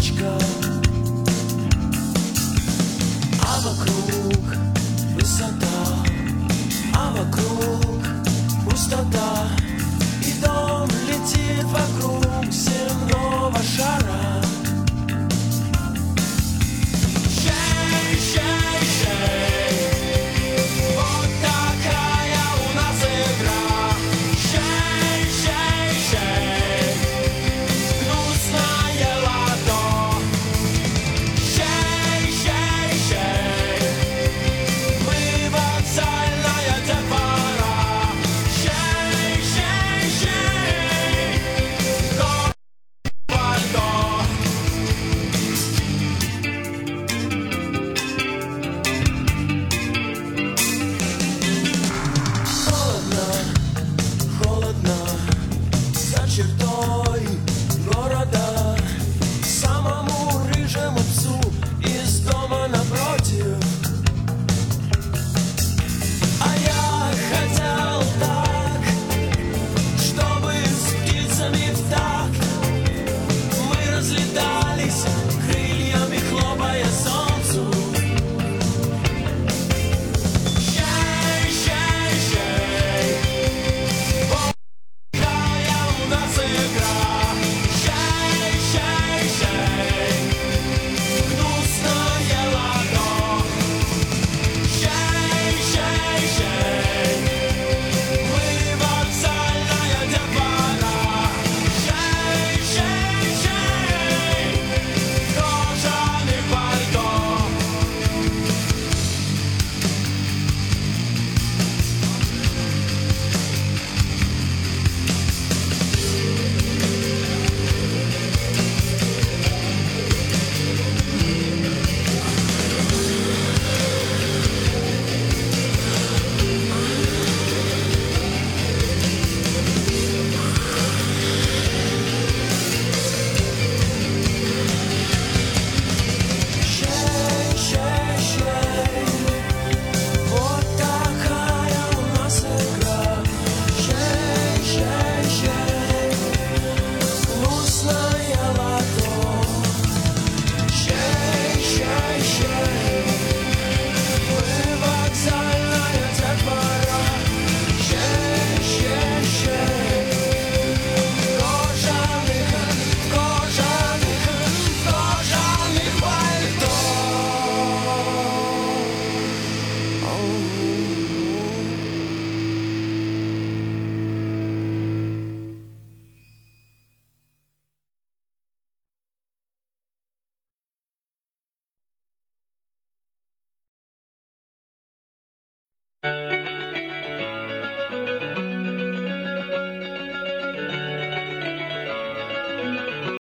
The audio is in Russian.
точка, а вокруг высота, а вокруг пустота, и дом летит вокруг земного шара. Шей, шей, шей, вот такая у нас игра. Шей, шей, шей, гнусное лото. Шей, шей, шей, мы вокзальная детвора. Шей, шей, шей, город пальто. Холодно, холодно, за чертой города, самому рыжему псу из дома напротив. А я хотел так, чтобы с птицами в такт мы разлетались крыльями, хлопая солнцу. Шей, шей, шей, вот такая у нас игра. Шей, шей, шей, гнусное лото. Шей, шей, шей, мы вокзальная детвора. Шей, шей, шей, кожаный пальто. Шей, шей, шей, вот такая у нас игра. Шей, шей, шей, гнусное лото. Шей, шей, шей, мы вокзальная детвора. Шей, шей, шей, кожаных пальто.